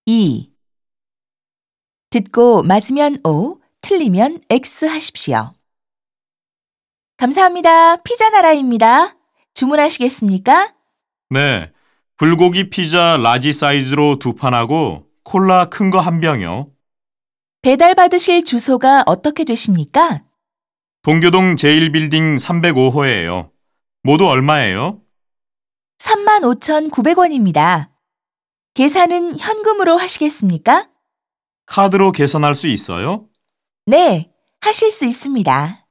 2. 듣고 맞으면 O, 틀리면 X 하십시오. 감사합니다. 피자 나라입니다. 주문하시겠습니까? 네, 불고기 피자 라지 사이즈로 2판하고 콜라 큰 거 1병이요. 배달 받으실 주소가 어떻게 되십니까? 동교동 제1빌딩 305호예요. 모두 얼마예요? 35,900원입니다. 계산은 현금으로 하시겠습니까? 카드로 계산할 수 있어요? 네, 하실 수 있습니다.